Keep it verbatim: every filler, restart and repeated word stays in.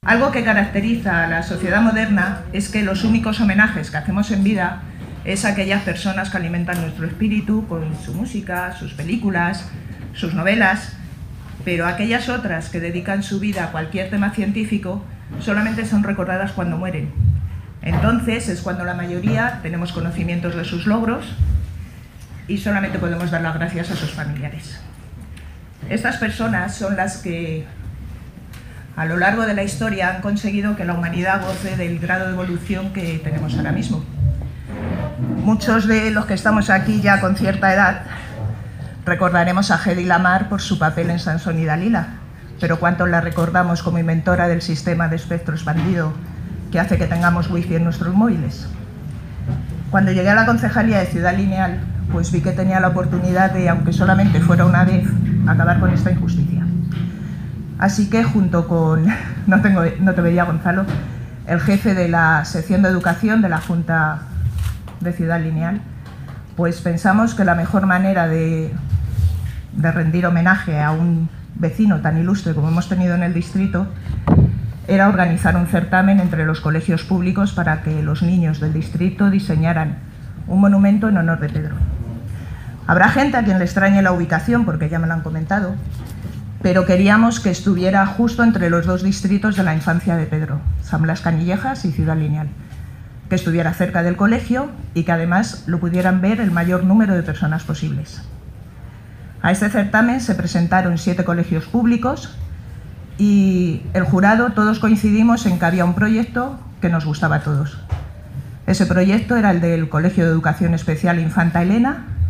Algo que caracteriza a la sociedad moderna es que los únicos homenajes que hacemos en vida es a aquellas personas que alimentan nuestro espíritu con su música, sus películas, sus novelas, pero aquellas otras que dedican su vida a cualquier tema científico solamente son recordadas cuando mueren. Entonces es cuando la mayoría tenemos conocimientos de sus logros y solamente podemos dar las gracias a sus familiares. Estas personas son las que a lo largo de la historia han conseguido que la humanidad goce del grado de evolución que tenemos ahora mismo. Muchos de los que estamos aquí ya con cierta edad recordaremos a Hedy Lamarr por su papel en Sansón y Dalila, pero ¿cuántos la recordamos como inventora del sistema de espectro expandido que hace que tengamos wifi en nuestros móviles? Cuando llegué a la concejalía de Ciudad Lineal, pues vi que tenía la oportunidad de, aunque solamente fuera una vez, acabar con esta injusticia. Así que junto con, no, tengo, no te veía Gonzalo, el jefe de la sección de educación de la Junta de Ciudad Lineal, pues pensamos que la mejor manera de, de rendir homenaje a un vecino tan ilustre como hemos tenido en el distrito era organizar un certamen entre los colegios públicos para que los niños del distrito diseñaran un monumento en honor de Pedro. Habrá gente a quien le extrañe la ubicación, porque ya me lo han comentado, pero queríamos que estuviera justo entre los dos distritos de la infancia de Pedro, San Blas Canillejas y Ciudad Lineal, que estuviera cerca del colegio y que además lo pudieran ver el mayor número de personas posibles. A este certamen se presentaron siete colegios públicos y el jurado todos coincidimos en que había un proyecto que nos gustaba a todos. Ese proyecto era el del Colegio de Educación Especial Infanta Elena,